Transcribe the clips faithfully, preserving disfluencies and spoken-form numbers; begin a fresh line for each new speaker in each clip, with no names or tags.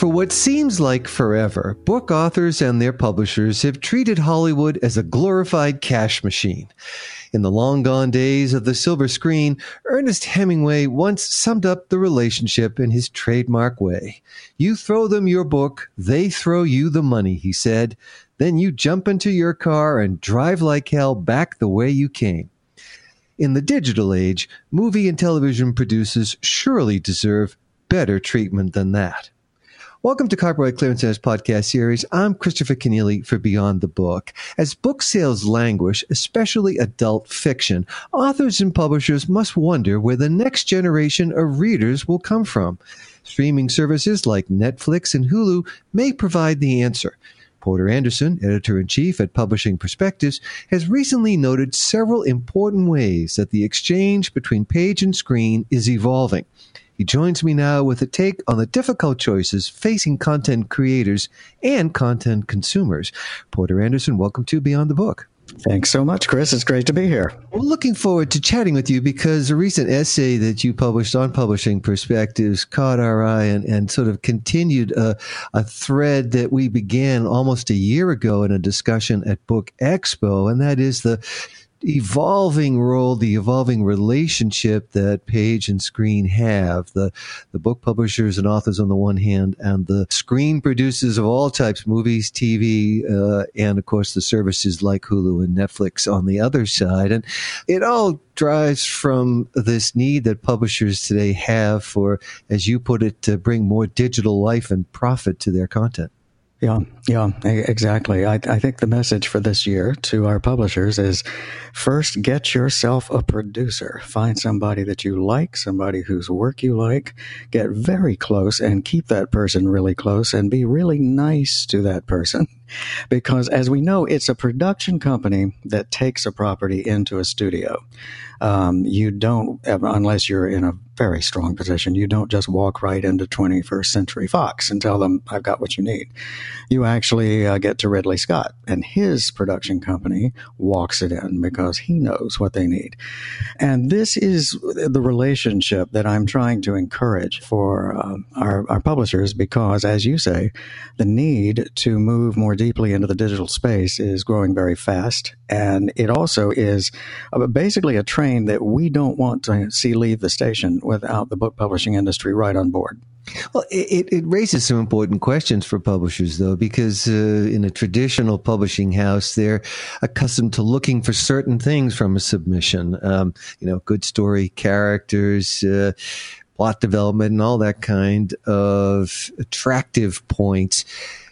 For what seems like forever, book authors and their publishers have treated Hollywood as a glorified cash machine. In the long-gone days of the silver screen, Ernest Hemingway once summed up the relationship in his trademark way. You throw them your book, they throw you the money, he said. Then you jump into your car and drive like hell back the way you came. In the digital age, movie and television producers surely deserve better treatment than that. Welcome to Copyright Clearance Center's podcast series. I'm Christopher Kenneally for Beyond the Book. As book sales languish, especially adult fiction, authors and publishers must wonder where the next generation of readers will come from. Streaming services like Netflix and Hulu may provide the answer. Porter Anderson, editor-in-chief at Publishing Perspectives, has recently noted several important ways that the exchange between page and screen is evolving. He joins me now with a take on the difficult choices facing content creators and content consumers. Porter Anderson, welcome to Beyond the Book.
Thanks so much, Chris. It's great to be here.
We're looking forward to chatting with you because a recent essay that you published on Publishing Perspectives caught our eye and, and sort of continued a, a thread that we began almost a year ago in a discussion at Book Expo, and that is the evolving role, the evolving relationship that page and screen have. The the book publishers and authors on the one hand, and the screen producers of all types, movies, T V, uh, and of course the services like Hulu and Netflix on the other side. And it all drives from this need that publishers today have for, as you put it, to bring more digital life and profit to their content.
Yeah, yeah, exactly. I, I think the message for this year to our publishers is first, get yourself a producer. Find somebody that you like, somebody whose work you like. Get very close and keep that person really close and be really nice to that person. Because as we know, it's a production company that takes a property into a studio. Um, you don't, unless you're in a very strong position, you don't just walk right into twenty-first Century Fox and tell them, I've got what you need. You actually uh, get to Ridley Scott, and his production company walks it in because he knows what they need. And this is the relationship that I'm trying to encourage for uh, our, our publishers because, as you say, the need to move more deeply into the digital space is growing very fast. And it also is basically a train that we don't want to see leave the station without the book publishing industry right on board.
Well, it, it raises some important questions for publishers, though, because uh, in a traditional publishing house, they're accustomed to looking for certain things from a submission. Um, you know, good story, characters, uh, plot development, and all that kind of attractive points.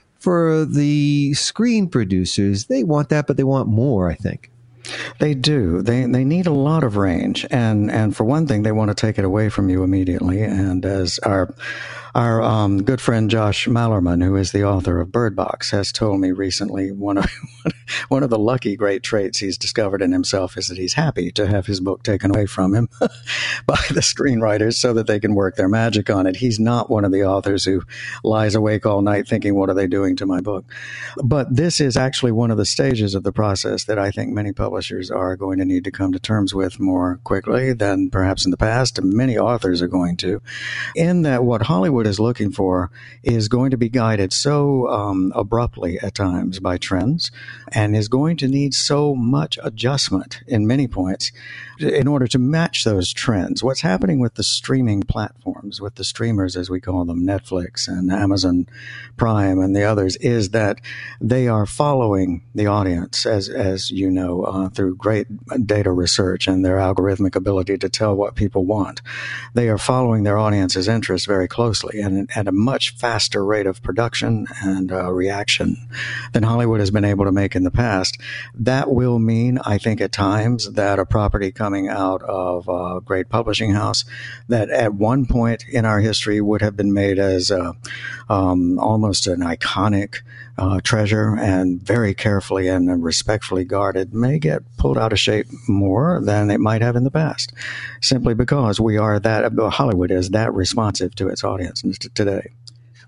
For the screen producers, they want that, but they want more, I think.
They do. They they need a lot of range, and and for one thing, they want to take it away from you immediately. And as our our um, good friend Josh Malerman, who is the author of Bird Box, has told me recently, one of one of the lucky great traits he's discovered in himself is that he's happy to have his book taken away from him by the screenwriters so that they can work their magic on it. He's not one of the authors who lies awake all night thinking, what are they doing to my book? But this is actually one of the stages of the process that I think many publishers are going to need to come to terms with more quickly than perhaps in the past, and many authors are going to, in that what Hollywood is looking for is going to be guided so um, abruptly at times by trends and is going to need so much adjustment in many points in order to match those trends. What's happening with the streaming platforms, with the streamers, as we call them, Netflix and Amazon Prime and the others, is that they are following the audience, as as you know, uh, through great data research and their algorithmic ability to tell what people want. They are following their audience's interests very closely and at a much faster rate of production and uh, reaction than Hollywood has been able to make in the past. That will mean, I think, at times that a property coming out of a great publishing house that at one point in our history would have been made as a, um, almost an iconic uh, treasure and very carefully and respectfully guarded may get pulled out of shape more than it might have in the past, simply because we are that, Hollywood is that responsive to its audience today.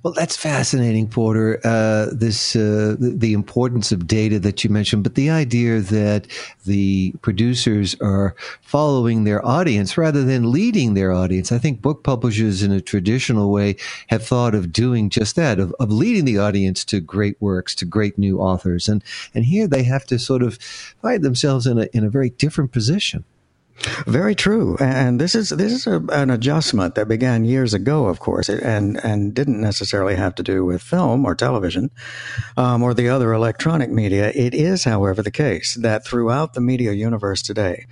Well, that's fascinating, Porter. Uh, this uh, the, the importance of data that you mentioned, but the idea that the producers are following their audience rather than leading their audience. I think book publishers in a traditional way have thought of doing just that, of, of leading the audience to great works, to great new authors. And and here they have to sort of find themselves in a in a very different position.
Very true, and this is this is a, an adjustment that began years ago, of course, and and didn't necessarily have to do with film or television um, or the other electronic media. It is, however, the case that throughout the media universe today,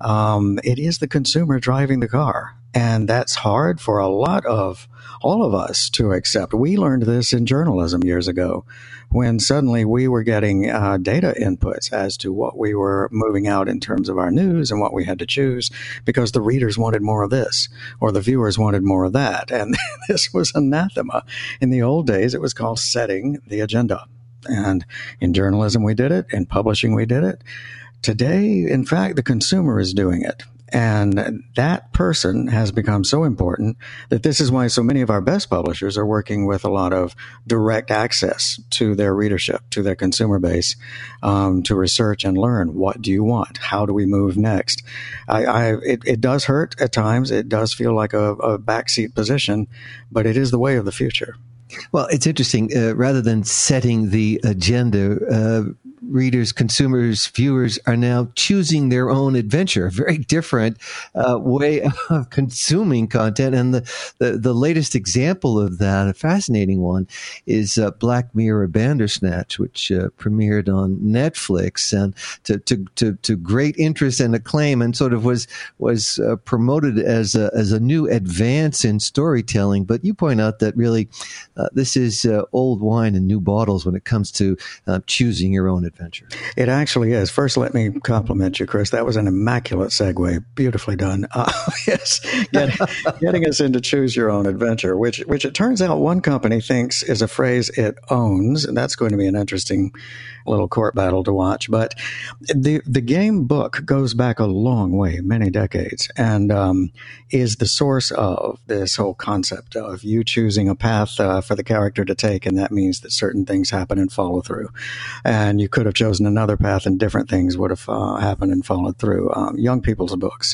um, it is the consumer driving the car, and that's hard for a lot of all of us to accept. We learned this in journalism years ago, when suddenly we were getting uh, data inputs as to what we were moving out in terms of our news and what we had to choose, because the readers wanted more of this or the viewers wanted more of that. And this was anathema. In the old days, it was called setting the agenda. And in journalism, we did it. In publishing, we did it. Today, in fact, the consumer is doing it. And that person has become so important that this is why so many of our best publishers are working with a lot of direct access to their readership, to their consumer base, um, to research and learn. What do you want? How do we move next? I, I, it, it does hurt at times. It does feel like a, a backseat position, but it is the way of the future.
Well, it's interesting. Uh, rather than setting the agenda, uh, readers, consumers, viewers are now choosing their own adventure, a very different uh, way of consuming content. And the, the, the latest example of that, a fascinating one, is uh, Black Mirror Bandersnatch, which uh, premiered on Netflix and to, to, to, to great interest and acclaim, and sort of was was uh, promoted as a, as a new advance in storytelling. But you point out that really uh, this is uh, old wine in new bottles when it comes to uh, choosing your own adventure.
It actually is. First, let me compliment you, Chris. That was an immaculate segue. Beautifully done. Uh, yes, get, getting us into choose your own adventure, which which it turns out one company thinks is a phrase it owns, and that's going to be an interesting little court battle to watch. But the the game book goes back a long way, many decades, and um, is the source of this whole concept of you choosing a path uh, for the character to take, and that means that certain things happen and follow through. And you could have chosen another path, and different things would have uh, happened and followed through. Um, young people's books,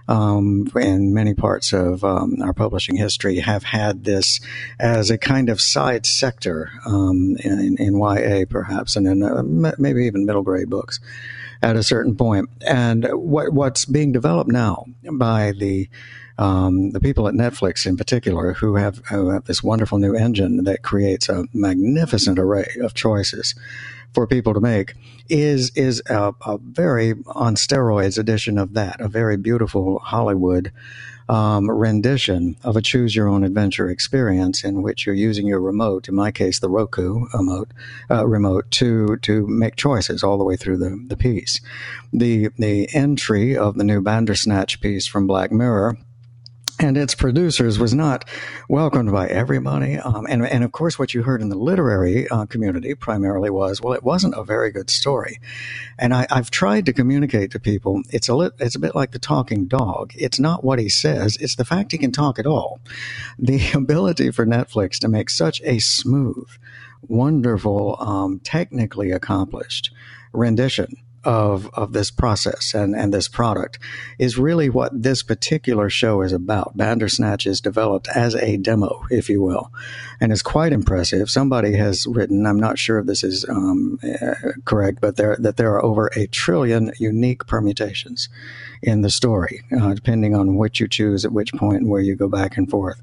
um, in many parts of um, our publishing history, have had this as a kind of side sector um, in, in Y A, perhaps, and in uh, maybe even middle grade books at a certain point. And what what's being developed now by the Um, the people at Netflix in particular, who have, who have this wonderful new engine that creates a magnificent array of choices for people to make, is is a, a very on steroids edition of that, a very beautiful Hollywood um, rendition of a choose your own adventure experience in which you're using your remote, in my case the Roku remote, uh, remote to to make choices all the way through the, the piece. The the entry of the new Bandersnatch piece from Black Mirror and its producers was not welcomed by everybody. Um, and, and of course, what you heard in the literary uh, community primarily was, well, it wasn't a very good story. And I, I've tried to communicate to people, it's a, lit, it's a bit like the talking dog. It's not what he says, it's the fact he can talk at all. The ability for Netflix to make such a smooth, wonderful, um, technically accomplished rendition of of this process and, and this product is really what this particular show is about. Bandersnatch is developed as a demo, if you will, and is quite impressive. Somebody has written, I'm not sure if this is um, uh, correct, but there that there are over a trillion unique permutations in the story, uh, depending on which you choose at which point and where you go back and forth.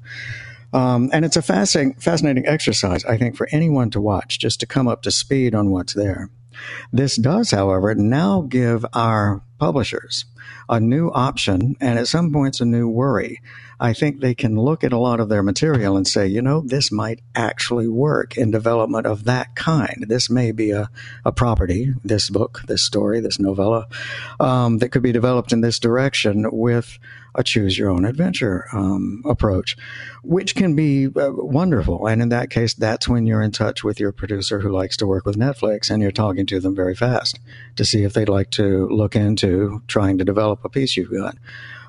Um, and it's a fascinating, fascinating exercise, I think, for anyone to watch, just to come up to speed on what's there. This does, however, now give our publishers a new option and at some points a new worry. I think they can look at a lot of their material and say, you know, this might actually work in development of that kind. This may be a, a property, this book, this story, this novella, um, that could be developed in this direction with a choose-your-own-adventure um, approach, which can be uh, wonderful. And in that case, that's when you're in touch with your producer who likes to work with Netflix, and you're talking to them very fast to see if they'd like to look into trying to develop a piece you've got.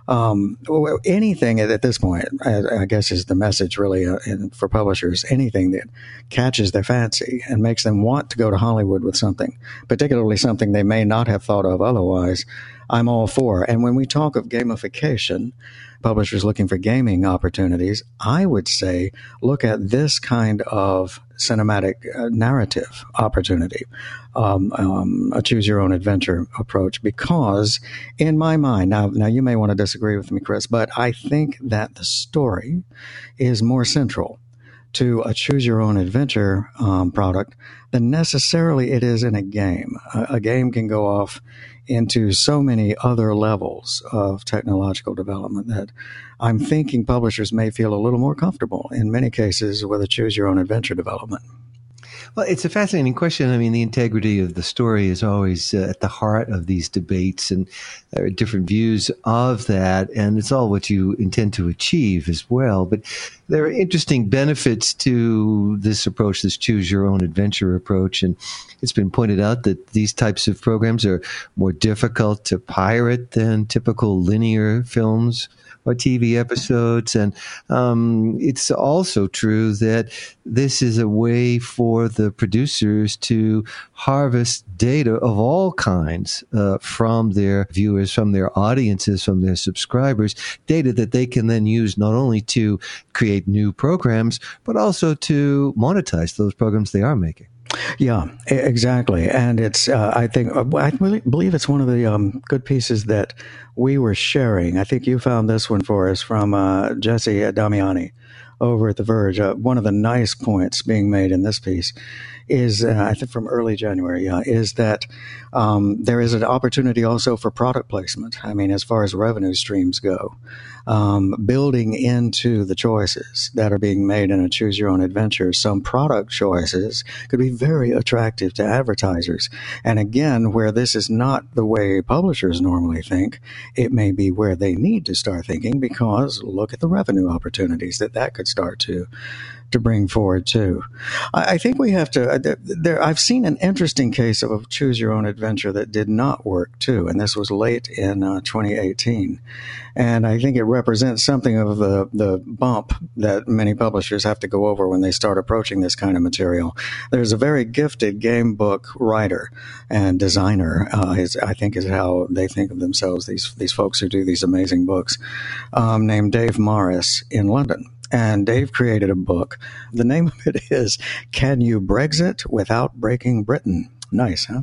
Um, anything at this point, I, I guess, is the message really uh, in, for publishers. Anything that catches their fancy and makes them want to go to Hollywood with something, particularly something they may not have thought of otherwise, I'm all for. And when we talk of gamification, publishers looking for gaming opportunities, I would say look at this kind of cinematic uh, narrative opportunity, um, um, a choose-your-own-adventure approach, because in my mind, now, now you may want to disagree with me, Chris, but I think that the story is more central to a choose-your-own-adventure um, product than necessarily it is in a game. A, a game can go off into so many other levels of technological development that I'm thinking publishers may feel a little more comfortable in many cases with a choose-your-own-adventure development.
Well, it's a fascinating question. I mean, the integrity of the story is always uh, at the heart of these debates, and there are different views of that, and it's all what you intend to achieve as well. But there are interesting benefits to this approach, this choose-your-own-adventure approach, and it's been pointed out that these types of programs are more difficult to pirate than typical linear films or T V episodes. And um, it's also true that this is a way for the producers to harvest data of all kinds uh, from their viewers, from their audiences, from their subscribers, data that they can then use not only to create new programs, but also to monetize those programs they are making.
Yeah, exactly. And it's, uh, I think, uh, I really believe it's one of the um, good pieces that we were sharing. I think you found this one for us from uh, Jesse Damiani over at The Verge. Uh, one of the nice points being made in this piece is, uh, I think from early January, yeah, is that um, there is an opportunity also for product placement. I mean, as far as revenue streams go, um, building into the choices that are being made in a choose-your-own-adventure, some product choices could be very attractive to advertisers. And again, where this is not the way publishers normally think, it may be where they need to start thinking, because look at the revenue opportunities that that could start to to bring forward too. I, I think we have to. Uh, there, there, I've seen an interesting case of a choose-your-own-adventure that did not work too, and this was late in uh, twenty eighteen. And I think it represents something of the the bump that many publishers have to go over when they start approaching this kind of material. There's a very gifted game book writer and designer, uh, is, I think is how they think of themselves, these these folks who do these amazing books, um, named Dave Morris in London. And Dave created a book. The name of it is Can You Brexit Without Breaking Britain? Nice, huh?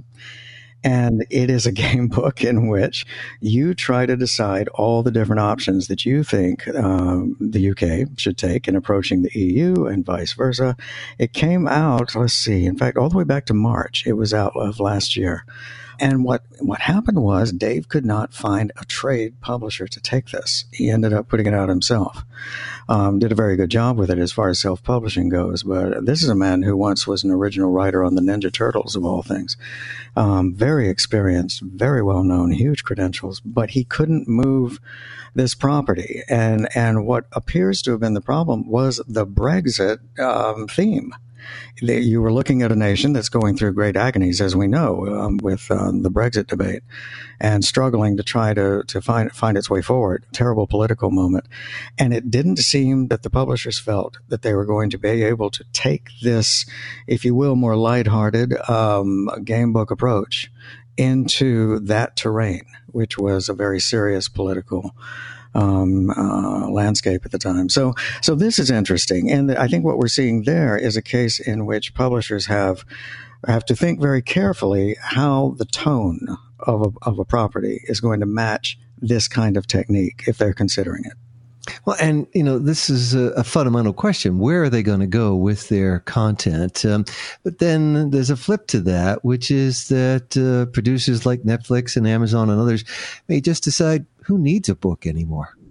And it is a game book in which you try to decide all the different options that you think um, the U K should take in approaching the E U and vice versa. It came out, let's see, in fact, all the way back to March. It was out of last year. And what, what happened was Dave could not find a trade publisher to take this. He ended up putting it out himself. Um, did a very good job with it as far as self-publishing goes. But this is a man who once was an original writer on the Ninja Turtles, of all things. Um, very experienced, very well-known, huge credentials. But he couldn't move this property. And, and what appears to have been the problem was the Brexit um, theme. You were looking at a nation that's going through great agonies, as we know, um, with um, the Brexit debate, and struggling to try to, to find find its way forward. Terrible political moment. And it didn't seem that the publishers felt that they were going to be able to take this, if you will, more lighthearted um, game book approach into that terrain, which was a very serious political Um, uh, landscape at the time. So, so this is interesting. And I think what we're seeing there is a case in which publishers have, have to think very carefully how the tone of a, of a property is going to match this kind of technique if they're considering it.
Well, and, you know, this is a, a fundamental question. Where are they going to go with their content? Um, but then there's a flip to that, which is that uh, producers like Netflix and Amazon and others may just decide, who needs a book anymore?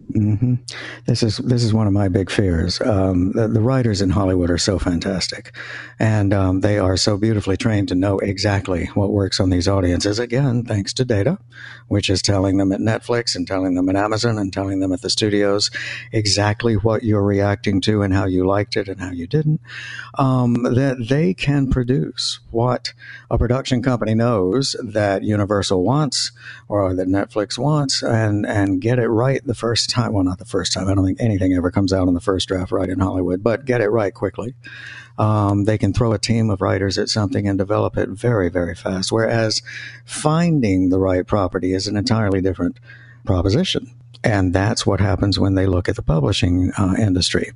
Mm-hmm. This is this is one of my big fears. Um, the, the writers in Hollywood are so fantastic, and um, they are so beautifully trained to know exactly what works on these audiences. Again, thanks to data, which is telling them at Netflix and telling them at Amazon and telling them at the studios exactly what you're reacting to and how you liked it and how you didn't. Um, that they can produce what a production company knows that Universal wants or that Netflix wants, and and get it right the first time. Well, not the first time. I don't think anything ever comes out on the first draft right in Hollywood, but get it right quickly. Um, they can throw a team of writers at something and develop it very, very fast. Whereas finding the right property is an entirely different proposition. And that's what happens when they look at the publishing uh, industry.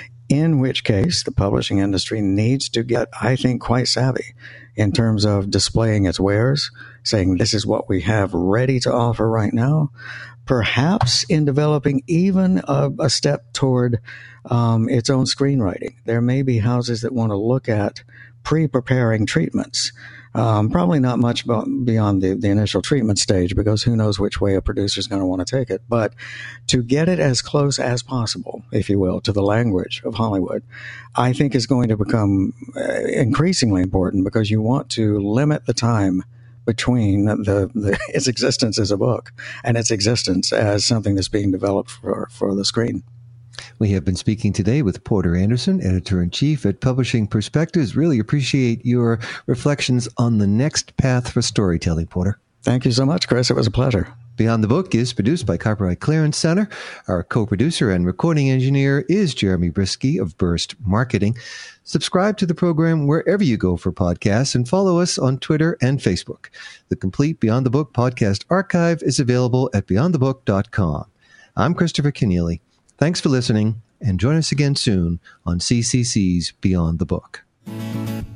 In which case, the publishing industry needs to get, I think, quite savvy in terms of displaying its wares, saying this is what we have ready to offer right now. Perhaps in developing even a, a step toward um, its own screenwriting. There may be houses that want to look at pre-preparing treatments. Um, probably not much beyond the, the initial treatment stage, because who knows which way a producer is going to want to take it. But to get it as close as possible, if you will, to the language of Hollywood, I think is going to become increasingly important, because you want to limit the time between the, the its existence as a book and its existence as something that's being developed for, for the screen.
We have been speaking today with Porter Anderson, Editor-in-Chief at Publishing Perspectives. Really appreciate your reflections on the next path for storytelling, Porter.
Thank you so much, Chris. It was a pleasure.
Beyond the Book is produced by Copyright Clearance Center. Our co-producer and recording engineer is Jeremy Brisky of Burst Marketing. Subscribe to the program wherever you go for podcasts and follow us on Twitter and Facebook. The complete Beyond the Book podcast archive is available at beyond the book dot com. I'm Christopher Kenneally. Thanks for listening, and join us again soon on C C C's Beyond the Book.